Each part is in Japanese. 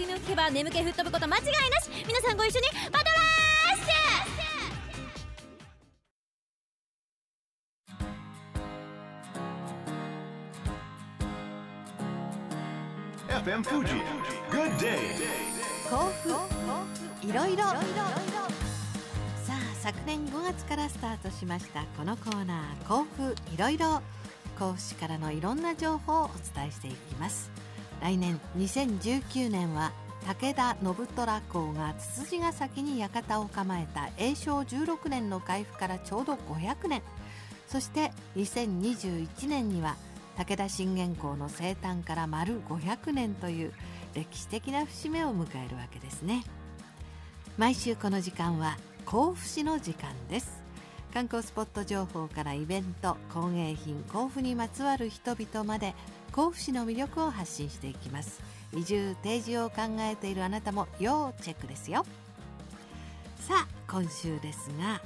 組を聞けば眠気吹っ飛ぶこと間違いなし。皆さんご一緒にバトラッシュ。 FM Fuji Good Day 甲府いろいろ。さあ昨年5月からスタートしましたこのコーナー、甲府いろいろ。甲府市からのいろんな情報をお伝えしていきます。来年2019年は武田信虎公がつつじヶ崎に館を構えた永正16年の開府からちょうど500年、そして2021年には武田信玄公の生誕から丸500年という歴史的な節目を迎えるわけですね。毎週この時間は甲府市の時間です。観光スポット情報からイベント、工芸品、甲府にまつわる人々まで甲府市の魅力を発信していきます。移住定住を考えているあなたも要チェックですよ。さあ今週ですが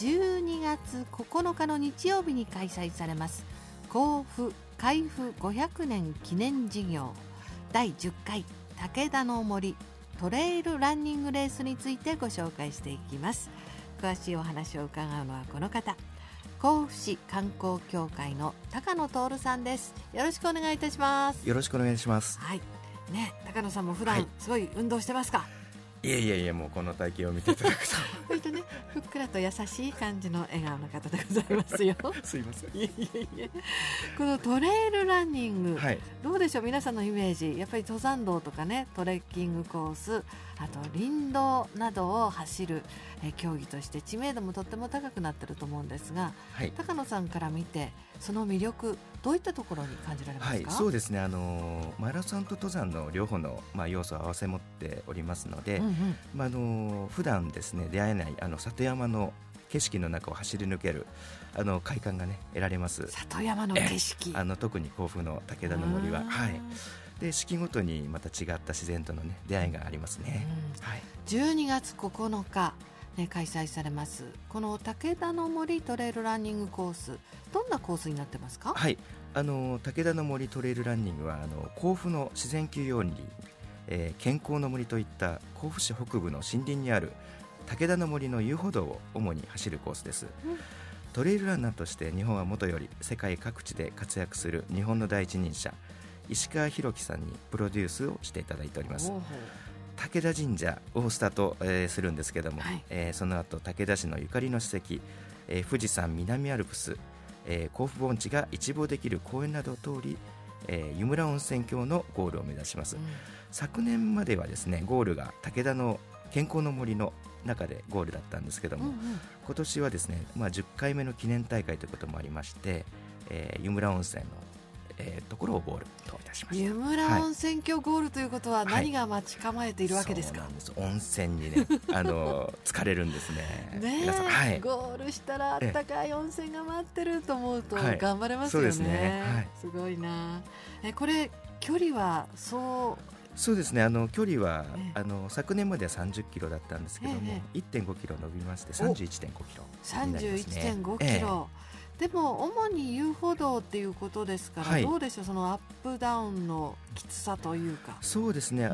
12月9日の日曜日に開催されます甲府開府500年記念事業第10回武田の森トレイルランニングレースについてご紹介していきます。詳しいお話を伺うのはこの方、甲府市観光協会の高野徹さんです。よろしくお願いいたします。 よろしくお願いします。 はいね、高野さんも普段すごい運動してますか？ いやもうこの体型を見ていただくと割とねふっくらと優しい感じの笑顔の方でございますよすいません。 いえこのトレイルランニング、 はい、 どうでしょう、皆さんのイメージ。やっぱり登山道とかね、トレッキングコース、あと林道などを走る競技として知名度もとっても高くなってると思うんですが、 はい、 高野さんから見てその魅力どういったところに感じられますか？ はい、そうですね、マラソンと登山の両方の、要素を合わせ持っておりますので、普段ですね出会えない里山の景色の中を走り抜ける快感がね得られます。 里山の景色、 特に甲府の武田の森は、はい、で四季ごとにまた違った自然との、ね、出会いがありますね。はい、 12月9日開催されますこの武田の森トレイルランニングコース、どんなコースになってますか？ はい、武田の森トレイルランニングは甲府の自然休養林、健康の森といった甲府市北部の森林にある武田の森の遊歩道を主に走るコースです。トレイルランナーとして日本はもとより世界各地で活躍する日本の第一人者石川博樹さんにプロデュースをしていただいております。武田神社をスタート、するんですけども、その後武田市のゆかりの史跡、富士山南アルプス、甲府盆地が一望できる公園などを通り、湯村温泉郷のゴールを目指します。昨年まではですねゴールが武田の健康の森の中でゴールだったんですけども、今年はですね、10回目の記念大会ということもありまして、湯村温泉のところをゴールといたしました。 湯村温泉郷ゴールということは何が待ち構えているわけですか？ そうなんです。温泉にね疲れるんですね。皆さん、 ゴールしたらあったかい温泉が待ってると思うと頑張れますよね。 そうですね。 すごいな。これ距離はそうですね、距離は、昨年までは30キロだったんですけども、1.5 キロ伸びまして 31.5 キロになりますね。 31.5 キロ、でも主に遊歩道っていうことですから、どうでしょう、そのアップダウンのきつさというか。 そうですね、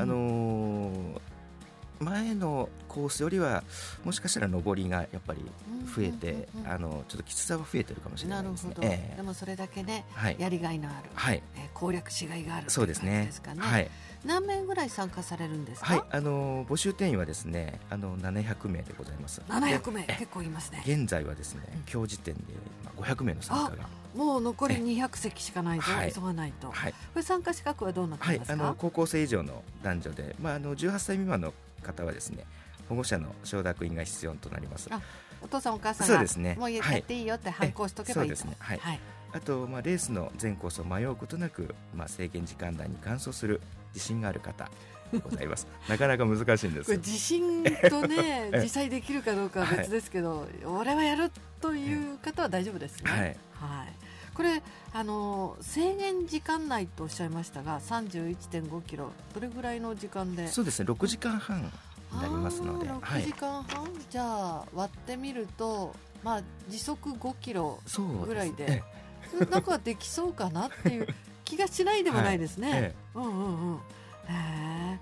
前のコースよりはもしかしたら上りがやっぱり増えて、ちょっときつさは増えてるかもしれないですね。 なるほど、でもそれだけね、やりがいのある、攻略しがいがあるという感じですかね。何名ぐらい参加されるんですか？ 募集定員はですね700名でございます。 700名結構いますね。 現在はですね、今日時点で500名の参加がもう残り200席しかないと、急がないと。これ参加資格はどうなっていますか？ 高校生以上の男女で、18歳未満の方はですね保護者の承諾印が必要となります。 お父さんお母さんがそうですね、 もうやっていいよって反抗しとけばいいと。 そうですね、あと、レースの全コースを迷うことなく、制限時間内に完走する自信がある方でございますなかなか難しいんです。 これ自信とね実際できるかどうかは別ですけど、俺はやるという方は大丈夫ですね。これ制限時間内とおっしゃいましたが 31.5 キロどれぐらいの時間で？ そうですね、6時間半になりますので。 6時間半、じゃあ割ってみると、時速5キロぐらいでなんかできそうかなっていう気がしないでもないですね。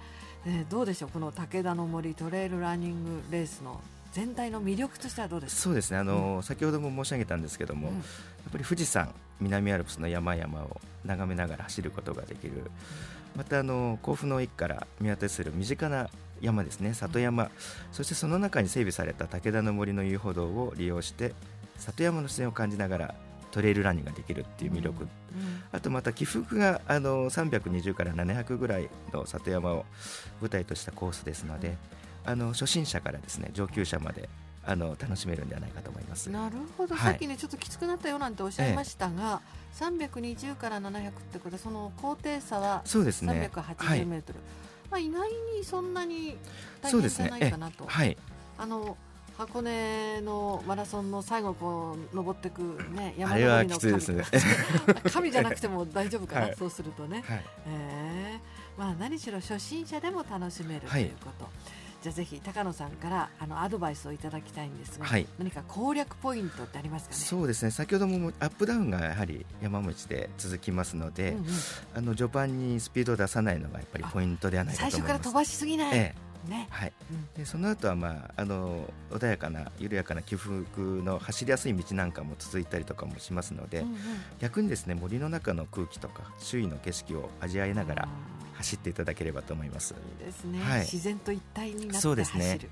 どうでしょう、この武田の森トレイルランニングレースの全体の魅力としてはどうですか？ そうですね、先ほども申し上げたんですけども、やっぱり富士山、南アルプスの山々を眺めながら走ることができる、また甲府の駅から見渡せる身近な山ですね、里山、そしてその中に整備された武田の森の遊歩道を利用して里山の自然を感じながらトレイルランニングができるっていう魅力、あとまた起伏が320から700ぐらいの里山を舞台としたコースですので、初心者からですね上級者まで楽しめるんではないかと思います。 なるほど、さっきねちょっときつくなったよなんておっしゃいましたが、320から700ってことはその高低差はそうですね、 380メートル、意外にそんなに大変じゃないかなと。箱根のマラソンの最後こう登ってく、ね、山登りの神、 ですね神じゃなくても大丈夫かな、そうするとね、何しろ初心者でも楽しめるということ、じゃあぜひ高野さんからアドバイスをいただきたいんですが、何か攻略ポイントってありますかね？ そうですね、先ほどもアップダウンがやはり山道で続きますので、序盤にスピードを出さないのがやっぱりポイントではないかと思います。 最初から飛ばしすぎない、 でその後は、穏やかな緩やかな起伏の走りやすい道なんかも続いたりとかもしますので、逆にですね森の中の空気とか周囲の景色を味わいながら走っていただければと思います。 いいですね、自然と一体になって走る。 そうですね、 なる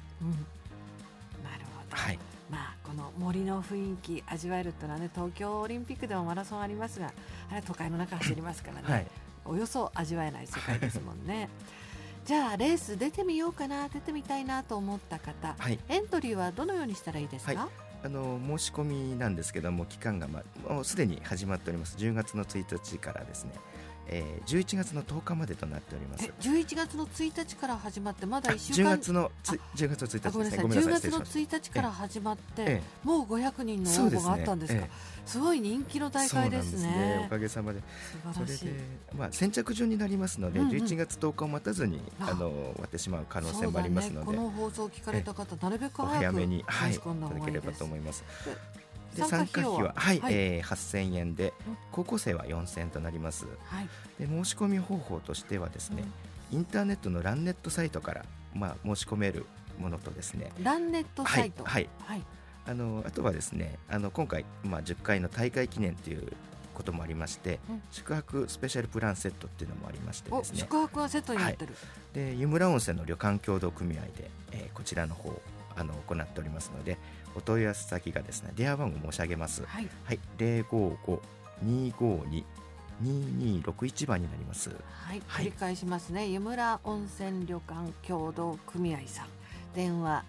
ほど、この森の雰囲気味わえるというのはね、東京オリンピックでもマラソンありますが、あれは都会の中走りますからね、およそ味わえない世界ですもんねじゃあレース出てみようかな、出てみたいなと思った方、エントリーはどのようにしたらいいですか？ 申し込みなんですけども、期間がもうすでに始まっております。10月の1日からですね、11月の10日までとなっております。 11月の1日から始まってまだ1週間、 10月の1日ですね、 ごめんなさい、10月の1日から始まって、もう500人の応募があったんですか？すごい人気の大会ですね。 おかげさまで。 素晴らしい。 それで、先着順になりますので、11月10日を待たずに終わってしまう可能性もありますので、 この放送を聞かれた方、なるべく早く申し込んだ方がいいです。いただければと思います。参加費は8000円で、高校生は4000円となります。で申し込み方法としてはですね、インターネットのランネットサイトから申し込めるものとですね、 ランネットサイト、 あとはですね、今回、10回の大会記念ということもありまして、宿泊スペシャルプランセットっていうのもありましてですね、 宿泊がセットになってる、 で湯村温泉の旅館協同組合で、こちらの方行っておりますので、お問い合わせ先がですね、電話番号申し上げます。055-252-2261番になります。 繰り返しますね。湯村温泉旅館協同組合さん、電話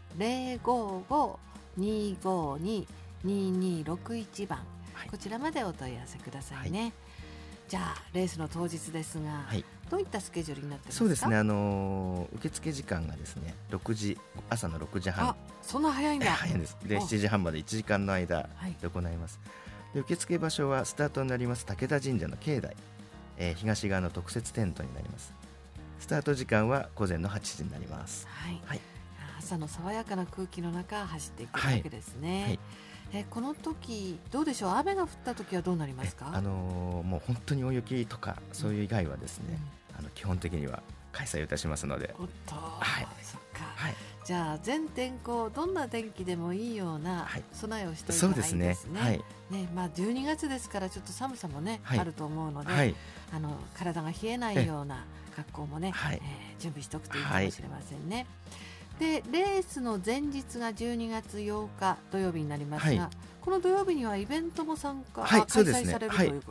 055-252-2261番、こちらまでお問い合わせくださいね。じゃあレースの当日ですが、どういったスケジュールになってますか？ そうですね、受付時間がですね朝の6時半。 そんな早いんだ。 早いんです。で7時半まで1時間の間で行います。で受付場所はスタートになります武田神社の境内、東側の特設テントになります。スタート時間は午前の8時になります。 朝の爽やかな空気の中走っていくわけですね。この時どうでしょう、雨が降った時はどうなりますか？ もう本当に大雪とかそういう以外はですね、基本的には開催いたしますので。 そっか、じゃあ全天候どんな天気でもいいような備えをしておいた方がいいですね。12月ですからちょっと寒さもね、あると思うので、体が冷えないような格好もね、準備しておくといいかもしれませんね。でレースの前日が12月8日土曜日になりますが、この土曜日にはイベントも開催されるということ、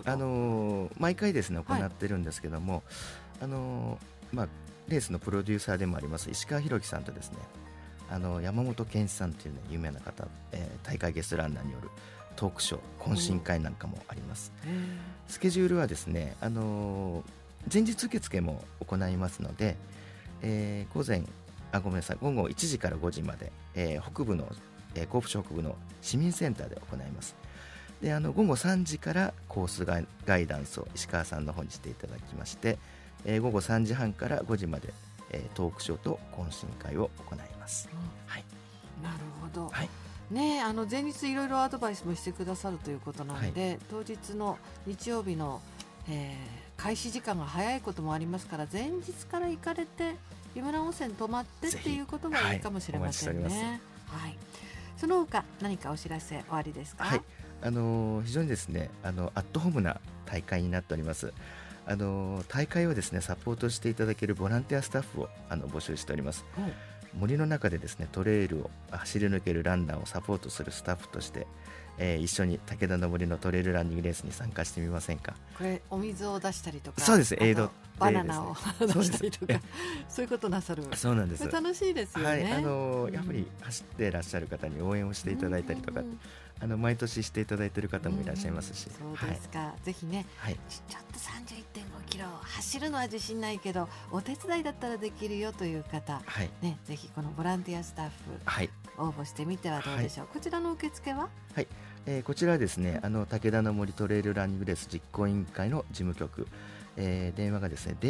毎回ですね行ってるんですけども、レースのプロデューサーでもあります石川博樹さんとですね、山本健一さんという、有名な方、大会ゲストランナーによるトークショー懇親会なんかもあります。スケジュールはですね、前日受付も行いますので、ごめんなさい、午後1時から5時まで、北部の、甲府市北部の市民センターで行います。で午後3時からコースガイダンスを石川さんの方にしていただきまして、午後3時半から5時まで、トークショーと懇親会を行います。 なるほど、前日いろいろアドバイスもしてくださるということなので、当日の日曜日の、開始時間が早いこともありますから、前日から行かれて湯村温泉泊まってっていうことがいいかもしれませんね。 はい、お待ちしております。 はい、その他何かお知らせおありですか？ はい、非常にですねアットホームな大会になっております。大会をですねサポートしていただけるボランティアスタッフを募集しております。森の中でですねトレイルを走り抜けるランナーをサポートするスタッフとして、一緒に武田の森のトレイルランニングレースに参加してみませんか？ これお水を出したりとか、 そうです、エイドバナナを出したりとか、そういうことなさる。 そうなんです。 楽しいですよね。 はい、やっぱり走ってらっしゃる方に応援をしていただいたりとか、毎年していただいている方もいらっしゃいますし、 そうですか、ぜひね、ちょっと 31.5 キロ走るのは自信ないけどお手伝いだったらできるよという方、ね、ぜひこのボランティアスタッフ、応募してみてはどうでしょう。こちらの受付は、 こちらはですね武田の森トレイルランニングレース実行委員会の事務局、電話がですね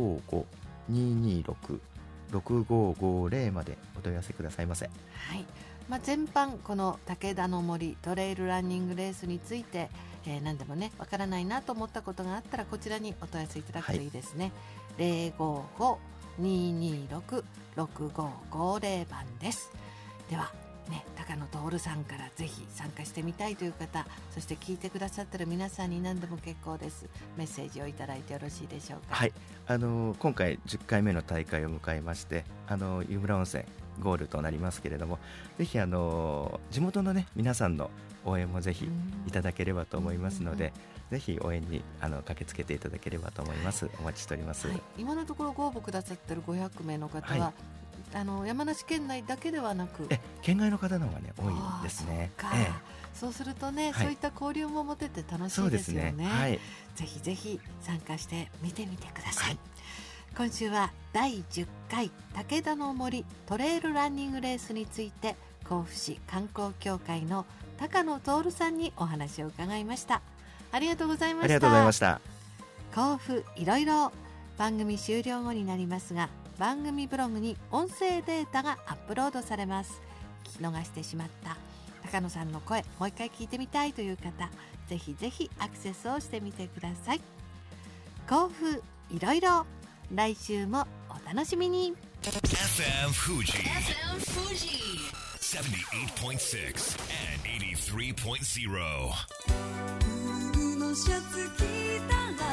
055-226-6550 までお問い合わせくださいませ。 全般この武田の森トレイルランニングレースについて、何でもねわからないなと思ったことがあったらこちらにお問い合わせいただくといいですね。055-226-6550 番です。では高野徹さんからぜひ参加してみたいという方、そして聞いてくださってる皆さんに何でも結構です。メッセージをいただいてよろしいでしょうか？ 今回10回目の大会を迎えまして、湯村温泉ゴールとなりますけれども、ぜひ地元のね皆さんの応援もぜひいただければと思いますので、ぜひ応援に駆けつけていただければと思います。お待ちしております。 今のところご応募くださってる500名の方は、山梨県内だけではなく県外の方の方がね多いですね。 そうするとね、そういった交流も持てて楽しいですよね。ぜひぜひ参加してみてみてください。今週は第10回武田の森トレイルランニングレースについて甲府市観光協会の高野徹さんにお話を伺いました。ありがとうございました。 ありがとうございました。 甲府いろいろ番組終了後になりますが、番組ブログに音声データがアップロードされます。聞き逃してしまった高野さんの声もう一回聞いてみたいという方、ぜひぜひアクセスをしてみてください。甲府いろいろ、来週もお楽しみに。 FM Fuji 78.6 and 83.0